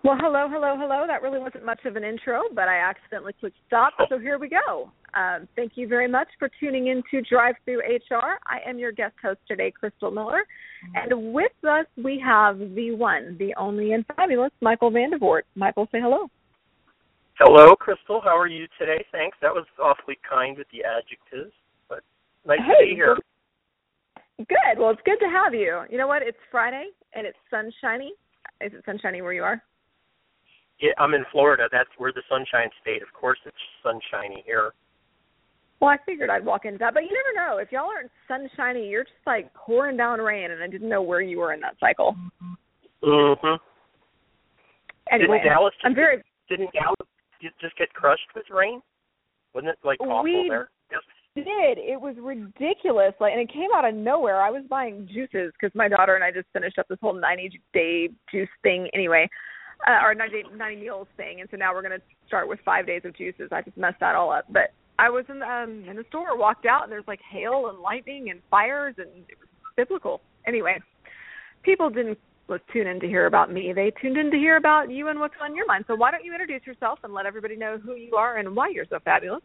Well, hello, hello, hello. That really wasn't much of an intro, but I accidentally clicked stop, so here we go. Thank you very much for tuning in to Drive Through HR. I am your guest host today, Crystal Miller, and with us we have the one, the only, and fabulous Michael Vandervoort. Michael, say hello. Hello, Crystal. How are you today? Thanks. That was awfully kind with the adjectives, but nice to be here. Good. Well, it's good to have you. You know what? It's Friday, and it's sunshiny. Is it sunshiny where you are? Yeah, I'm in Florida. That's where the sunshine state. Of course, it's sunshiny here. Well, I figured I'd walk into that, but you never know. If y'all aren't sunshiny, you're just like pouring down rain, and I didn't know where you were in that cycle. Mm-hmm. Anyway, didn't Dallas just get crushed with rain? Wasn't it like awful there? Yes. Did. It was ridiculous, and it came out of nowhere. I was buying juices because my daughter and I just finished up this whole 90-day juice thing anyway. Or 90 meals thing, and so now we're going to start with 5 days of juices. I just messed that all up. But I was in the store, walked out, and there's like hail and lightning and fires, and it was biblical. Anyway, people didn't tune in to hear about me. They tuned in to hear about you and what's on your mind. So why don't you introduce yourself and let everybody know who you are and why you're so fabulous?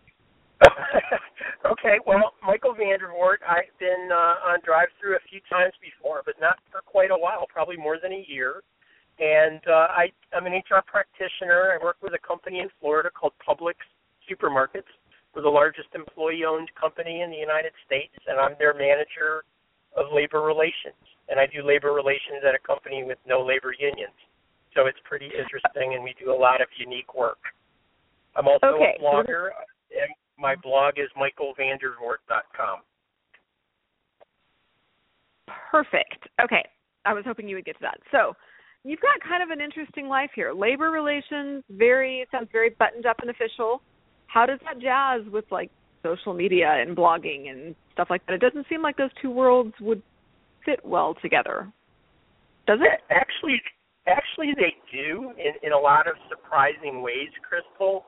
Okay, well, Michael Vandervoort. I've been on drive-through a few times before, but not for quite a while, probably more than a year. And I'm an HR practitioner. I work with a company in Florida called Publix Supermarkets. We're the largest employee-owned company in the United States, and I'm their manager of labor relations. And I do labor relations at a company with no labor unions. So it's pretty interesting, and we do a lot of unique work. I'm also a blogger, and my blog is michaelvandervoort.com. Perfect. Okay. I was hoping you would get to that. So you've got kind of an interesting life here. Labor relations, sounds very buttoned up and official. How does that jazz with like social media and blogging and stuff like that? It doesn't seem like those two worlds would fit well together. Does it? Actually they do in a lot of surprising ways, Crystal.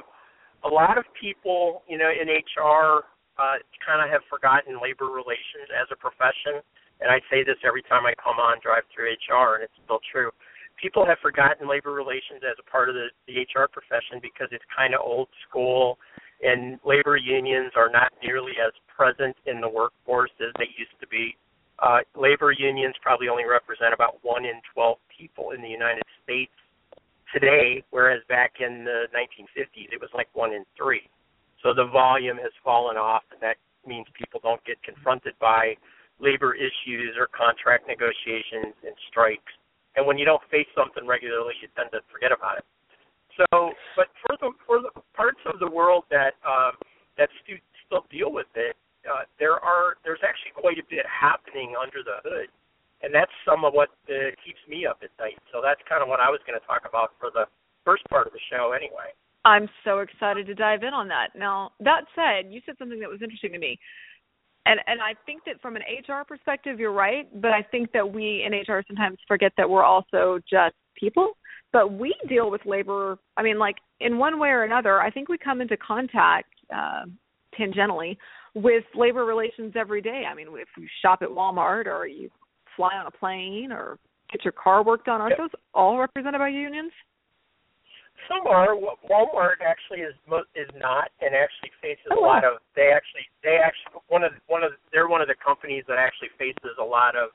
A lot of people, in HR kind of have forgotten labor relations as a profession. And I say this every time I come on Drive Through HR, and it's still true. People have forgotten labor relations as a part of the HR profession because it's kind of old school, and labor unions are not nearly as present in the workforce as they used to be. Labor unions probably only represent about 1 in 12 people in the United States today, whereas back in the 1950s it was like 1 in 3. So the volume has fallen off, and that means people don't get confronted by labor issues or contract negotiations and strikes. And when you don't face something regularly, you tend to forget about it. So, but for the parts of the world that still deal with it, there's actually quite a bit happening under the hood, and that's some of what keeps me up at night. So that's kind of what I was going to talk about for the first part of the show anyway. I'm so excited to dive in on that. Now, that said, you said something that was interesting to me. And I think that from an HR perspective, you're right, but I think that we in HR sometimes forget that we're also just people. But we deal with labor, in one way or another, I think we come into contact tangentially with labor relations every day. If you shop at Walmart or you fly on a plane or get your car worked on, aren't those all represented by unions? Some are. Walmart actually is not, and actually faces a lot of. They're one of the companies that actually faces a lot of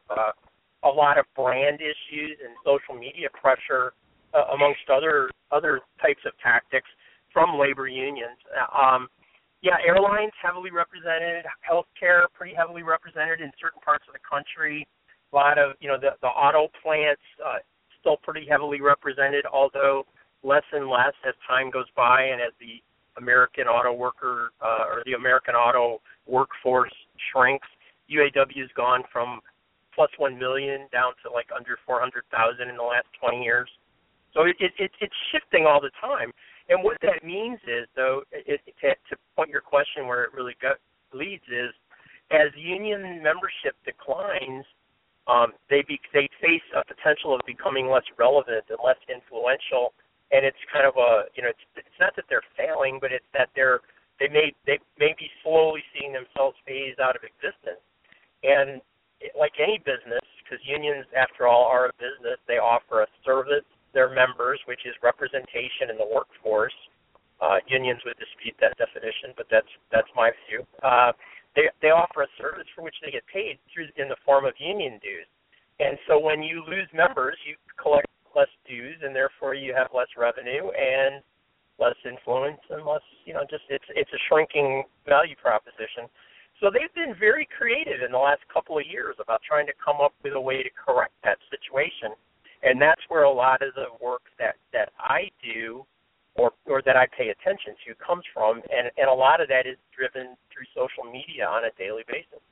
brand issues and social media pressure, amongst other types of tactics from labor unions. Airlines heavily represented, healthcare pretty heavily represented in certain parts of the country. A lot of the auto plants still pretty heavily represented, although less and less as time goes by and as the American auto worker or the American auto workforce shrinks. UAW has gone from plus 1 million down to like under 400,000 in the last 20 years. So it's shifting all the time. And what that means is, though, to point your question where it really leads is, as union membership declines, they face a potential of becoming less relevant and less influential. And it's kind of it's not that they're failing, but it's that they may be slowly seeing themselves phase out of existence. And like any business, because unions, after all, are a business, they offer a service. Their members which is representation in the workforce. Unions would dispute that definition, but that's my view. They offer a service for which they get paid in the form of union dues. And so when you lose members, you collect less dues, and therefore you have less revenue and less influence and less, it's a shrinking value proposition. So they've been very creative in the last couple of years about trying to come up with a way to correct that situation. And that's where a lot of the work that I do or that I pay attention to comes from. And a lot of that is driven through social media on a daily basis.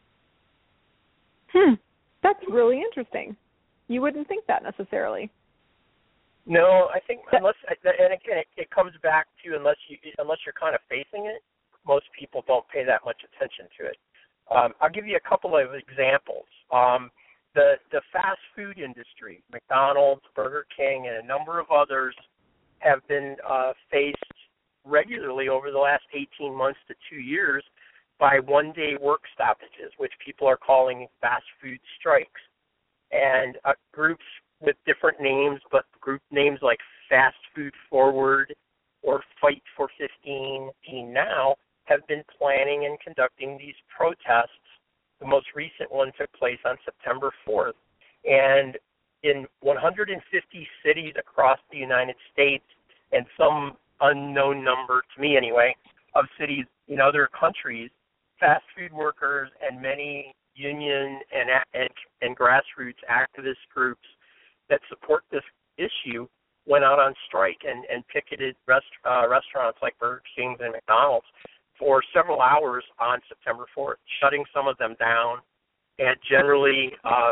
That's really interesting. You wouldn't think that necessarily. No, I think and again, it comes back to unless you're kind of facing it, most people don't pay that much attention to it. I'll give you a couple of examples. The fast food industry, McDonald's, Burger King, and a number of others have been faced regularly over the last 18 months to 2 years by one-day work stoppages, which people are calling fast food strikes. And groups with different names, but group names like Fast Food Forward or Fight for 15 Now have been planning and conducting these protests. The most recent one took place on September 4th. And in 150 cities across the United States and some unknown number, to me anyway, of cities in other countries, fast food workers and many union and grassroots activist groups that support this issue went out on strike and picketed restaurants like Burger King and McDonald's for several hours on September 4th, shutting some of them down and generally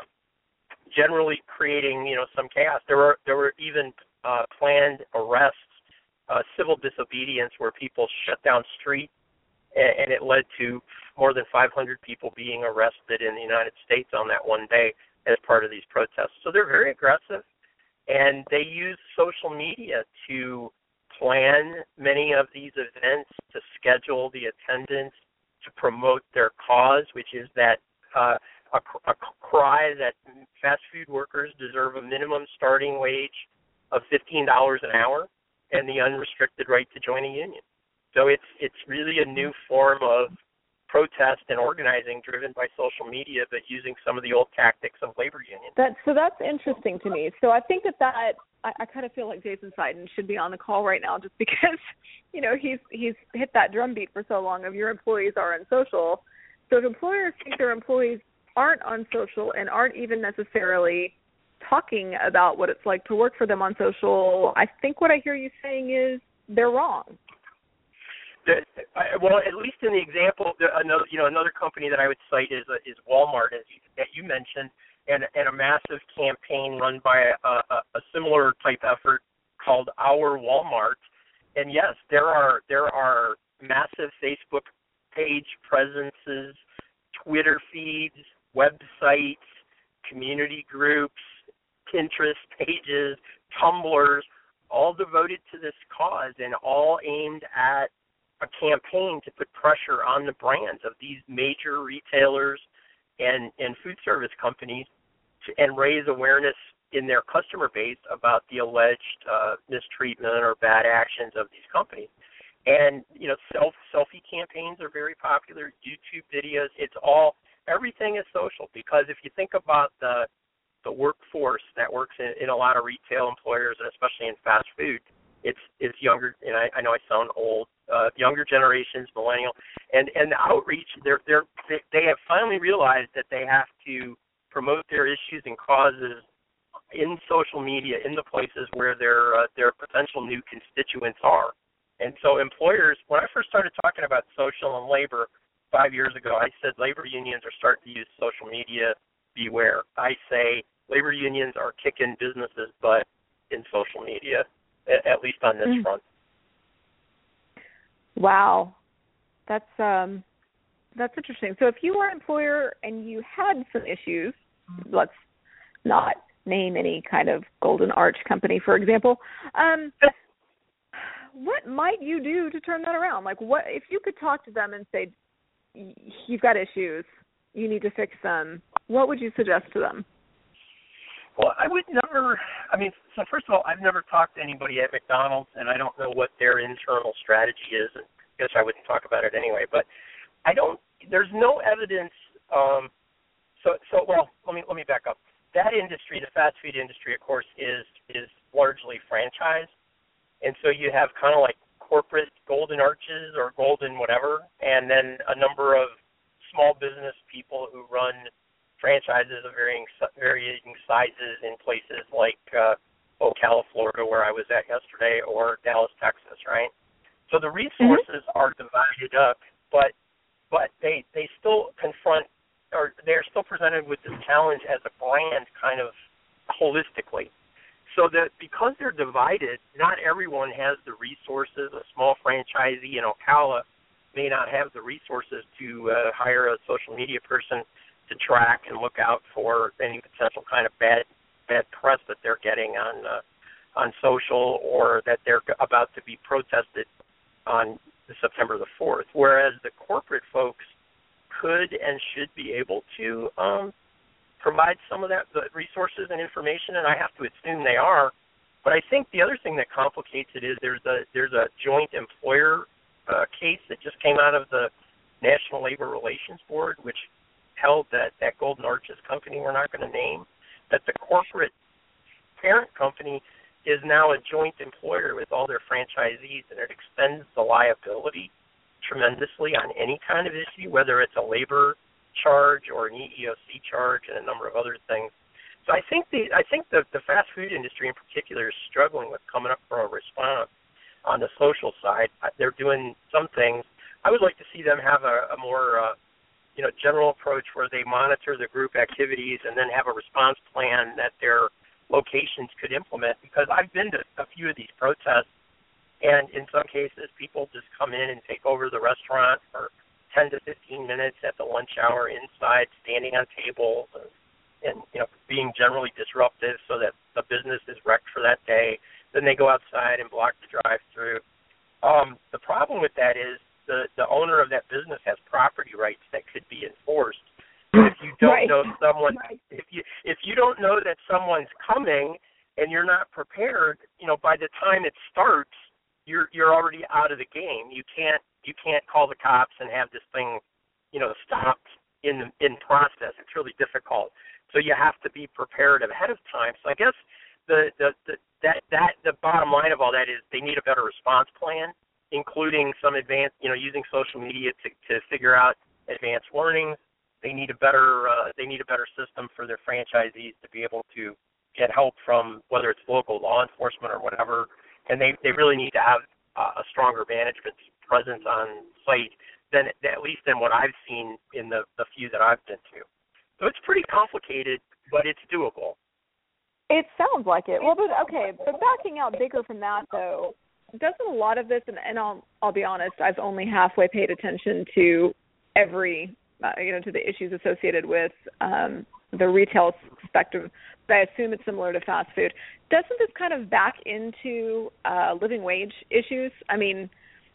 creating some chaos. There were even planned arrests, civil disobedience, where people shut down streets, and it led to more than 500 people being arrested in the United States on that one day as part of these protests. So they're very aggressive, and they use social media to plan many of these events, to schedule the attendance, to promote their cause, which is that a cry that fast food workers deserve a minimum starting wage of $15 an hour and the unrestricted right to join a union. So it's really a new form of protest and organizing driven by social media, but using some of the old tactics of labor unions. That's interesting to me. So I think that I kind of feel like Jason Seiden should be on the call right now, just because he's hit that drumbeat for so long of your employees are unsocial. So if employers think their employees aren't unsocial and aren't even necessarily talking about what it's like to work for them on social, I think what I hear you saying is they're wrong. Well, at least in the example, another company that I would cite is Walmart, that you mentioned, and a massive campaign run by a similar type effort called Our Walmart. And yes, there are massive Facebook page presences, Twitter feeds, websites, community groups, Pinterest pages, Tumblrs, all devoted to this cause and all aimed at a campaign to put pressure on the brands of these major retailers and food service companies and raise awareness in their customer base about the alleged mistreatment or bad actions of these companies. And, selfie campaigns are very popular, YouTube videos, everything is social, because if you think about the workforce that works in a lot of retail employers, and especially in fast food, it's younger, and I know I sound old, younger generations, millennial, and the outreach. They have finally realized that they have to promote their issues and causes in social media, in the places where their potential new constituents are. And so employers, when I first started talking about social and labor 5 years ago, I said labor unions are starting to use social media. Beware. I say labor unions are kicking businesses' butt in social media, at least on this front. Wow, that's interesting. So if you were an employer and you had some issues, let's not name any kind of Golden Arch company, for example, what might you do to turn that around? Like, what if you could talk to them and say, you've got issues, you need to fix them, what would you suggest to them? Well, I would never. I mean, so first of all, I've never talked to anybody at McDonald's, and I don't know what their internal strategy is. And I guess I wouldn't talk about it anyway. But I don't. There's no evidence. Well, let me back up. That industry, the fast food industry, of course, is largely franchised, and so you have kind of like corporate golden arches or golden whatever, and then a number of small business people who run franchises of varying sizes in places like Ocala, Florida, where I was at yesterday, or Dallas, Texas, right? So the resources are divided up, but they still confront, or they're still presented with this challenge as a brand kind of holistically. So that because they're divided, not everyone has the resources. A small franchisee in Ocala may not have the resources to hire a social media person to track and look out for any potential kind of bad press that they're getting on social, or that they're about to be protested on September the 4th. Whereas the corporate folks could and should be able to provide some of that, the resources and information, and I have to assume they are. But I think the other thing that complicates it is there's a joint employer case that just came out of the National Labor Relations Board, which held that Golden Arches company we're not going to name, that the corporate parent company is now a joint employer with all their franchisees, and it extends the liability tremendously on any kind of issue, whether it's a labor charge or an EEOC charge and a number of other things. So I think the fast food industry in particular is struggling with coming up with a response on the social side. They're doing some things. I would like to see them have a more general approach where they monitor the group activities and then have a response plan that their locations could implement. Because I've been to a few of these protests, and in some cases people just come in and take over the restaurant for 10 to 15 minutes at the lunch hour inside, standing on tables and being generally disruptive so that the business is wrecked for that day. Then they go outside and block the drive-through. The problem with that is the owner of that business has property rights that could be enforced. If you don't know someone, if you don't know that someone's coming and you're not prepared, by the time it starts, you're already out of the game. You can't call the cops and have this thing, stopped in process. It's really difficult. So you have to be prepared ahead of time. So I guess the bottom line of all that is they need a better response plan, including some advanced, using social media to figure out advanced warnings. They need a better system for their franchisees to be able to get help from, whether it's local law enforcement or whatever. And they really need to have a stronger management presence on site than at least than what I've seen in the few that I've been to. So it's pretty complicated, but it's doable. It sounds like it. Well, but backing out bigger from that, though, doesn't a lot of this, and I'll be honest, I've only halfway paid attention to every, to the issues associated with the retail spectrum, but I assume it's similar to fast food. Doesn't this kind of back into living wage issues? I mean,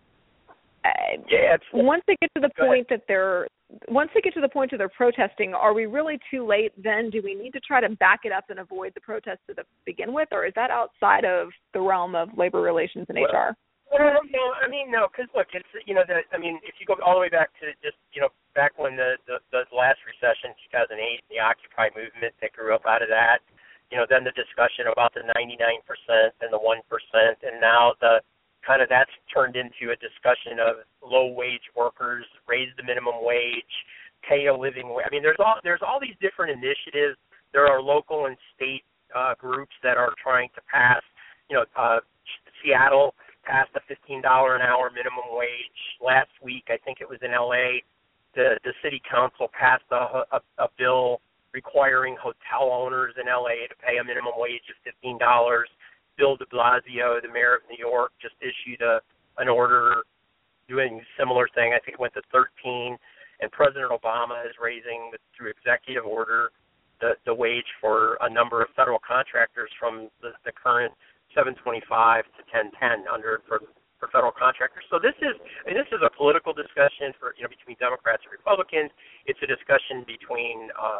once they get to the point that they're protesting, are we really too late then? Do we need to try to back it up and avoid the protests to begin with, or is that outside of the realm of labor relations and HR? Well, no, because look, it's if you go all the way back to just back when the last recession, 2008, the Occupy movement that grew up out of that, then the discussion about the 99% and the 1%, and now that's turned into a discussion of low wage workers, raise the minimum wage, pay a living wage. I mean, there's all these different initiatives. There are local and state groups that are trying to pass. Seattle passed a $15 an hour minimum wage last week. I think it was in LA. The city council passed a bill requiring hotel owners in LA to pay a minimum wage of $15. Bill de Blasio, the mayor of New York, just issued an order doing a similar thing. I think it went to 13. And President Obama is raising, through executive order, the wage for a number of federal contractors from the current $725 to $1010 for federal contractors. So this is a political discussion between Democrats and Republicans. It's a discussion between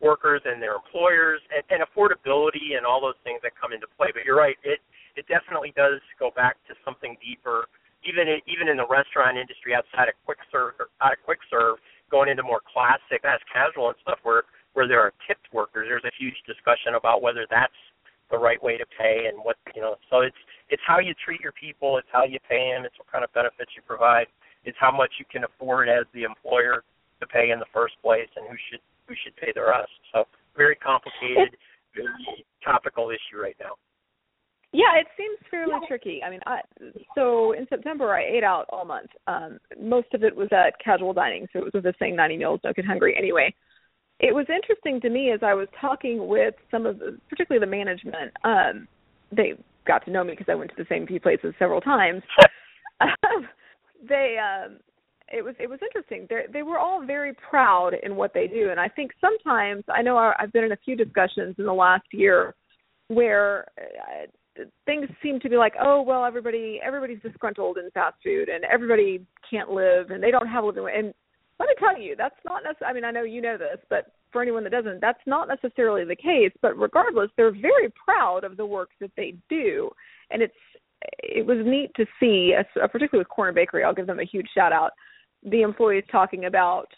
workers and their employers, and affordability and all those things that come into play. But you're right, it definitely does go back to something deeper. Even in the restaurant industry, outside of quick serve, going into more classic, fast casual and stuff, where there are tipped workers, there's a huge discussion about whether that's the right way to pay and what, So it's how you treat your people, it's how you pay them, it's what kind of benefits you provide, it's how much you can afford as the employer to pay in the first place, and who should pay the rest. So very complicated, very topical issue right now. Yeah, it seems fairly tricky. I mean, so in September I ate out all month. Most of it was at casual dining, so it was with the saying 90 meals, don't get hungry. Anyway, it was interesting to me as I was talking with some of particularly the management. They got to know me because I went to the same few places several times. It was interesting. They were all very proud in what they do, and I think sometimes, I know I've been in a few discussions in the last year where things seem to be like, oh, well, everybody's disgruntled in fast food, and everybody can't live, and they don't have a living. And let me tell you, that's not necessarily, I mean, I know you know this, but for anyone that doesn't, that's not necessarily the case. But regardless, they're very proud of the work that they do, and it was neat to see, particularly with Corner Bakery, I'll give them a huge shout out, the employees talking about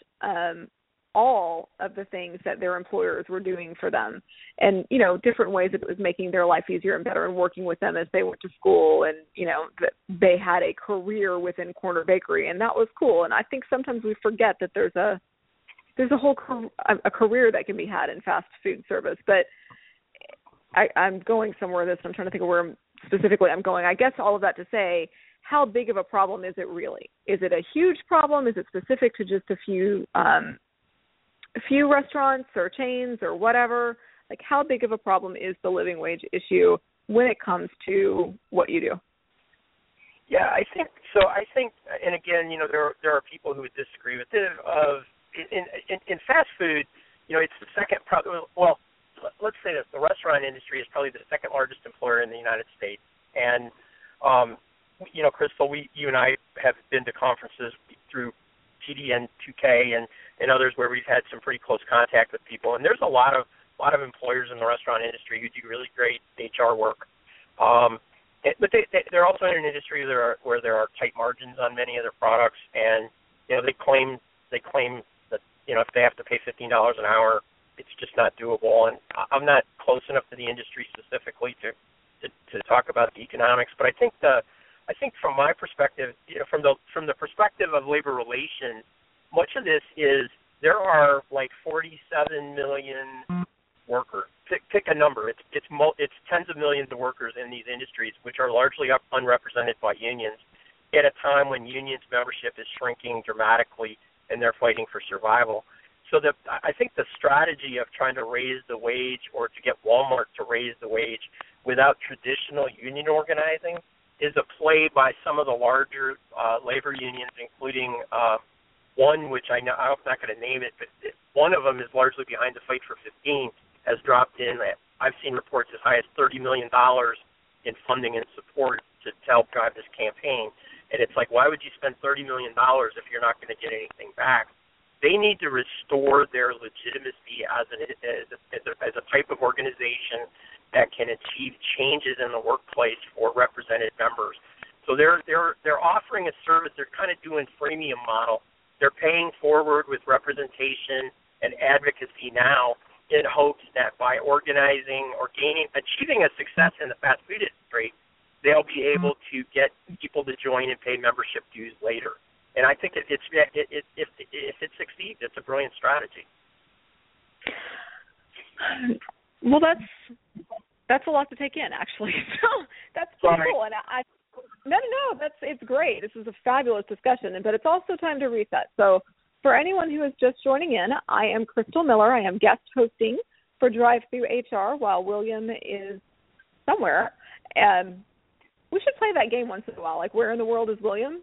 all of the things that their employers were doing for them, and different ways that it was making their life easier and better, and working with them as they went to school, and that they had a career within Corner Bakery, and that was cool. And I think sometimes we forget that there's a whole a career that can be had in fast food service. But I'm going somewhere with this. I'm trying to think of where specifically I'm going. I guess all of that to say, how big of a problem is it really? Is it a huge problem? Is it specific to just a few restaurants or chains or whatever? Like, how big of a problem is the living wage issue when it comes to what you do? Yeah, I think so. And again, there are people who would disagree with it. In fast food, it's the second. Well, let's say this: the restaurant industry is probably the second largest employer in the United States. And Crystal, you and I have been to conferences through TDN 2K and others where we've had some pretty close contact with people, and there's a lot of employers in the restaurant industry who do really great HR work. But they're also in an industry where there are tight margins on many of their products, and they claim that if they have to pay $15 an hour, it's just not doable. And I'm not close enough to the industry specifically to talk about the economics, but I think from my perspective, from the perspective of labor relations, much of this is there are like 47 million workers. Pick a number. It's tens of millions of workers in these industries, which are largely unrepresented by unions, at a time when unions membership is shrinking dramatically and they're fighting for survival. So I think the strategy of trying to raise the wage, or to get Walmart to raise the wage without traditional union organizing, is a play by some of the larger labor unions, including one which I'm not going to name it, but one of them is largely behind the Fight for 15, has dropped in. I've seen reports as high as $30 million in funding and support to help drive this campaign. And it's like, why would you spend $30 million if you're not going to get anything back? They need to restore their legitimacy as a type of organization that can achieve changes in the workplace for represented members. So they're offering a service. They're kind of doing freemium model. They're paying forward with representation and advocacy now, in hopes that by organizing or achieving a success in the fast food industry, they'll be able to get people to join and pay membership dues later. And I think if it succeeds, it's a brilliant strategy. Well, that's a lot to take in, actually. So that's pretty cool. And no, it's great. This is a fabulous discussion, but it's also time to reset. So for anyone who is just joining in, I am Crystal Miller. I am guest hosting for Drive-Thru HR while William is somewhere. And we should play that game once in a while. Like, where in the world is William?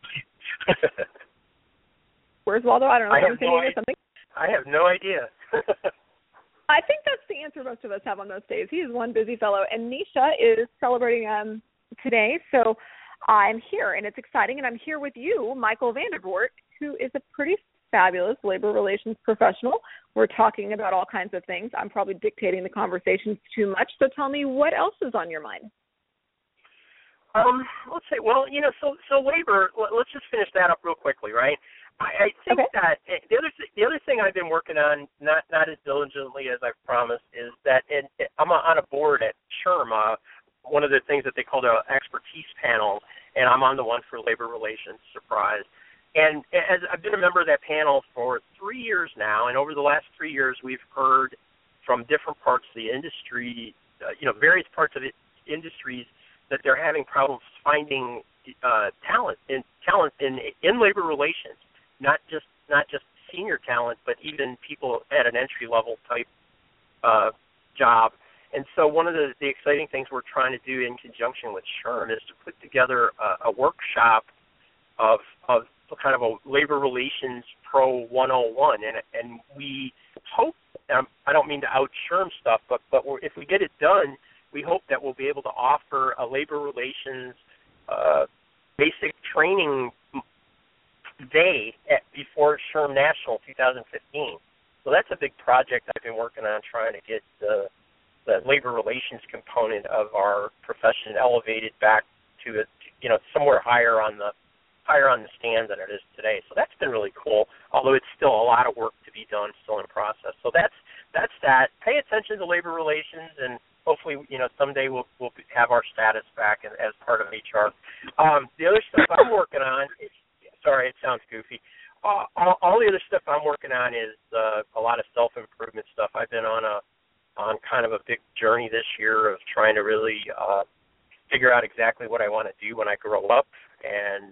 Where's Waldo? I don't know. Or something. I have no idea. I think that's the answer most of us have on most days. He is one busy fellow. And Nisha is celebrating today, so I'm here, and it's exciting. And I'm here with you, Michael Vandervoort, who is a pretty fabulous labor relations professional. We're talking about all kinds of things. I'm probably dictating the conversations too much, so tell me what else is on your mind. Let's say, well, so labor. Let's just finish that up real quickly, right? I think that the other thing I've been working on, not as diligently as I've promised, is that I'm on a board at SHRM, one of the things that they call the expertise panel, and I'm on the one for labor relations. Surprise! And as I've been a member of that panel for 3 years now, and over the last 3 years, we've heard from different parts of the industry, various parts of the industries, that they're having problems finding talent in labor relations. Not just senior talent, but even people at an entry level type job. And so one of the exciting things we're trying to do in conjunction with SHRM is to put together a workshop of kind of a labor relations pro 101. And we hope, I don't mean to out SHRM stuff, but if we get it done, we hope that we'll be able to offer a labor relations basic training day before SHRM National 2015. So that's a big project I've been working on, trying to get the labor relations component of our profession elevated back to somewhere higher on the stand than it is today. So that's been really cool, although it's still a lot of work to be done, still in process. So that's that. Pay attention to labor relations, and hopefully, someday we'll have our status back as part of HR. The other stuff I'm working on is, sorry, it sounds goofy. All the other stuff I'm working on is a lot of self-improvement stuff. I've been on kind of a big journey this year of trying to really figure out exactly what I want to do when I grow up, and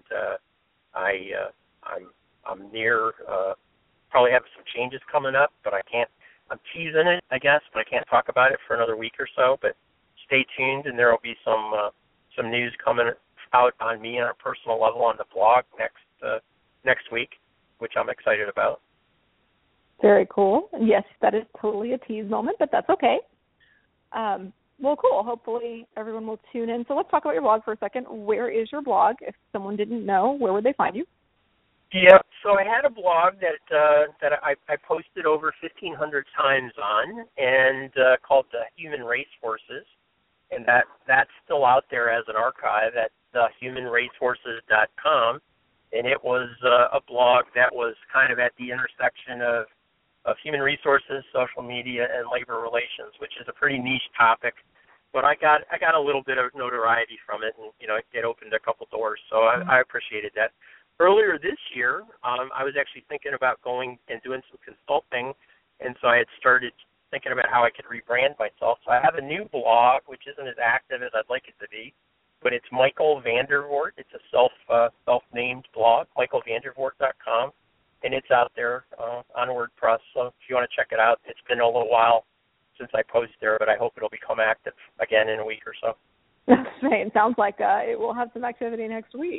I'm near probably have some changes coming up, but I'm teasing it, I guess, but I can't talk about it for another week or so. But stay tuned, and there will be some news coming out on me on a personal level on the blog next week, which I'm excited about. Very cool. Yes, that is totally a tease moment, but that's okay. Well, cool. Hopefully everyone will tune in. So let's talk about your blog for a second. Where is your blog? If someone didn't know, where would they find you? Yeah, so I had a blog that I posted over 1,500 times on, and called the Human Racehorses, and that's still out there as an archive at humanracehorses.com. And it was a blog that was kind of at the intersection of human resources, social media, and labor relations, which is a pretty niche topic. But I got a little bit of notoriety from it, and it opened a couple doors. So I appreciated that. Earlier this year, I was actually thinking about going and doing some consulting, and so I had started thinking about how I could rebrand myself. So I have a new blog, which isn't as active as I'd like it to be, but it's Michael Vandervoort. It's a self-named blog, michaelvandervoort.com, and it's out there on WordPress. So if you want to check it out, it's been a little while since I posted there, but I hope it'll become active again in a week or so. It sounds like it will have some activity next week.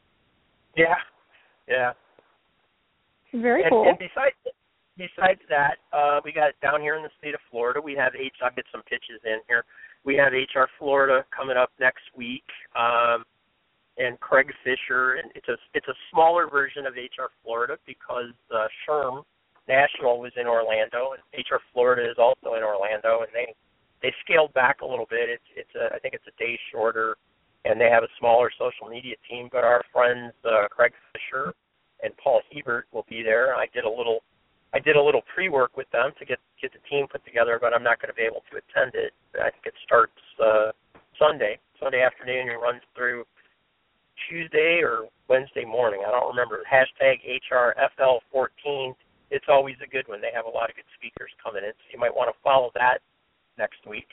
Yeah. Very cool. And besides that, we got down here in the state of Florida, we have I'll get some pitches in here. We have HR Florida coming up next week, and Craig Fisher, and it's a smaller version of HR Florida because SHRM National was in Orlando, and HR Florida is also in Orlando, and they scaled back a little bit. I think it's a day shorter, and they have a smaller social media team. But our friends Craig Fisher and Paul Hebert will be there. I did a little pre-work with them to get the team put together, but I'm not going to be able to attend it. I think it starts Sunday afternoon and runs through Tuesday or Wednesday morning. I don't remember. #HRFL14. It's always a good one. They have a lot of good speakers coming in, so you might want to follow that next week.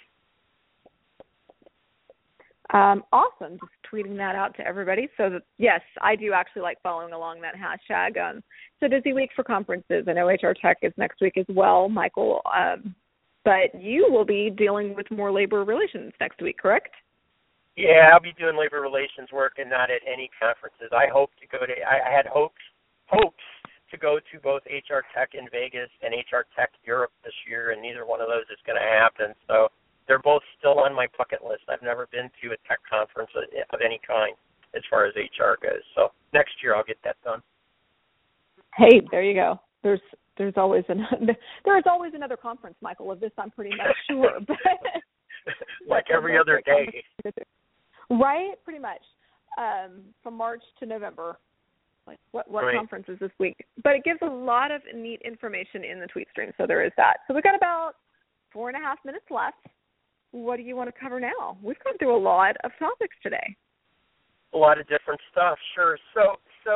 Awesome. Just tweeting that out to everybody. So that, yes, I do actually like following along that hashtag. It's a busy week for conferences. I know HR Tech is next week as well, Michael. But you will be dealing with more labor relations next week, correct? Yeah, I'll be doing labor relations work and not at any conferences. I hope to go to. I had hopes to go to both HR Tech in Vegas and HR Tech Europe this year, and neither one of those is going to happen. So they're both still on my bucket list. I've never been to a tech conference of any kind as far as HR goes. So next year I'll get that done. Hey, there you go. There's always another conference, Michael. Of this, I'm pretty much sure. But like every other day. Right, pretty much. From March to November. Like what right. conference is this week? But it gives a lot of neat information in the tweet stream, so there is that. So we've got about 4.5 minutes left. What do you want to cover now? We've gone through a lot of topics today. A lot of different stuff, sure. So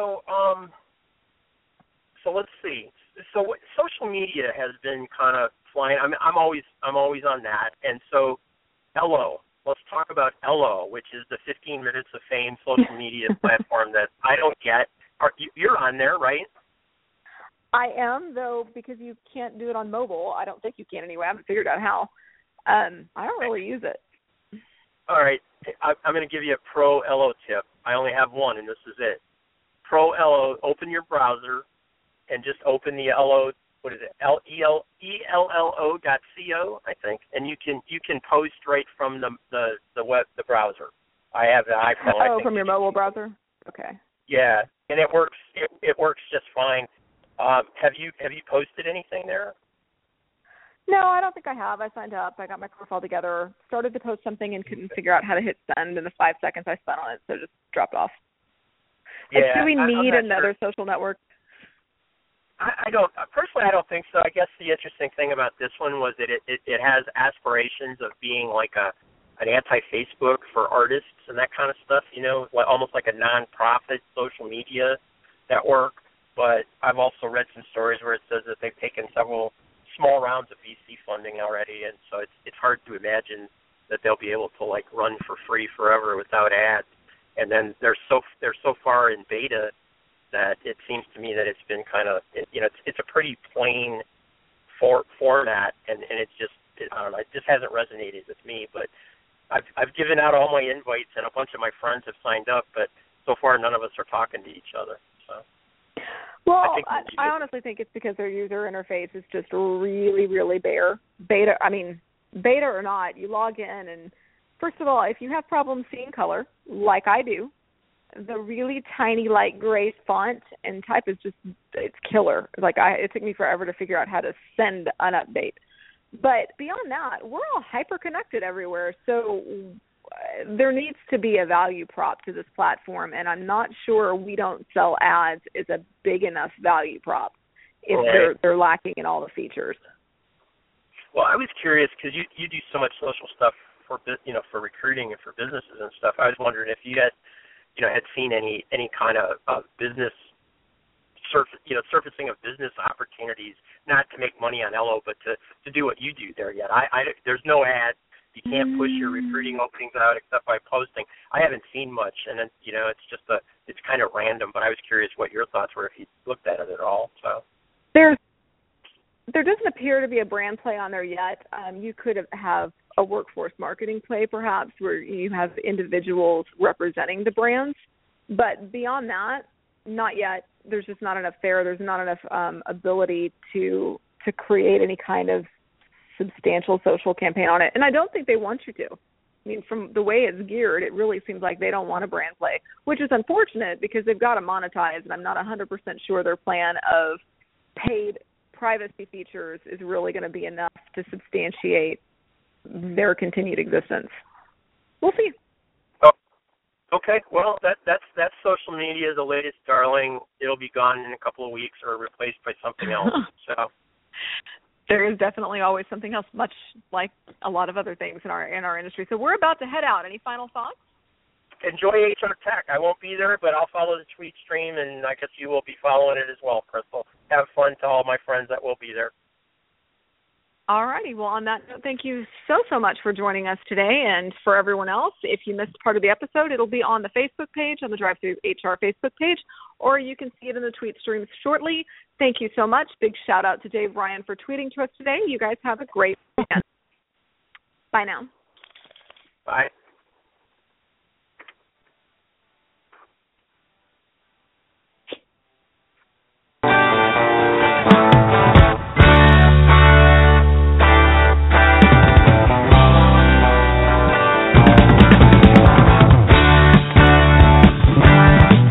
let's see. So social media has been kind of flying. I'm always on that. And so Ello. Let's talk about Ello, which is the 15 Minutes of Fame social media platform that I don't get. You're on there, right? I am, though, because you can't do it on mobile. I don't think you can anyway. I haven't figured out how. I don't really use it. All right. I'm going to give you a pro Ello tip. I only have one, and this is it. Pro Ello, open your browser and just open the Ello, what is it, ELLO.co, I think, and you can post right from the web, the browser. I have the iPhone. Oh, from your mobile browser? Okay. Yeah, and it works. It works just fine. Have you posted anything there? No, I don't think I have. I signed up. I got my profile together, started to post something, and couldn't figure out how to hit send in the 5 seconds I spent on it, so just dropped off. Yeah, do we need another social network? I don't personally. I don't think so. I guess the interesting thing about this one was that it has aspirations of being like an anti-Facebook for artists and that kind of stuff. You know, almost like a non-profit social media network. But I've also read some stories where it says that they've taken several small rounds of VC funding already, and so it's hard to imagine that they'll be able to like run for free forever without ads. And then they're so far in beta that it seems to me that it's been kind of, it's a pretty plain format, and it's just, I don't know, it just hasn't resonated with me. But I've given out all my invites, and a bunch of my friends have signed up, but so far none of us are talking to each other. So. Well, I honestly think it's because their user interface is just really, really bare. Beta or not, you log in, and first of all, if you have problems seeing color, like I do, the really tiny light gray font and type is just, it's killer. Like it took me forever to figure out how to send an update. But beyond that, we're all hyper-connected everywhere, so there needs to be a value prop to this platform, and I'm not sure we don't sell ads is a big enough value prop if they're lacking in all the features. Well, I was curious because you do so much social stuff for recruiting and for businesses and stuff. I was wondering if you had seen any kind of business surfacing of business opportunities, not to make money on Ello, but to do what you do there yet. There's no ads. You can't push your recruiting openings out except by posting. I haven't seen much, and then, it's kind of random. But I was curious what your thoughts were if you looked at it at all. So there doesn't appear to be a brand play on there yet. You could have a workforce marketing play, perhaps, where you have individuals representing the brands. But beyond that, not yet. There's just not enough there. There's not enough ability to create any kind of substantial social campaign on it. And I don't think they want you to. I mean, from the way it's geared, it really seems like they don't want a brand play, which is unfortunate because they've got to monetize, and I'm not 100% sure their plan of paid privacy features is really going to be enough to substantiate their continued existence. We'll see. Oh, okay. Well, that's social media, the latest darling. It'll be gone in a couple of weeks or replaced by something else. So there is definitely always something else, much like a lot of other things in our industry. So we're about to head out. Any final thoughts? Enjoy HR Tech. I won't be there, but I'll follow the tweet stream, and I guess you will be following it as well, Crystal. Have fun to all my friends that will be there. All righty. Well, on that note, thank you so much for joining us today. And for everyone else, if you missed part of the episode, it'll be on the Facebook page, on the Drive Thru HR Facebook page, or you can see it in the tweet streams shortly. Thank you so much. Big shout out to Dave Ryan for tweeting to us today. You guys have a great weekend. Bye now. Bye.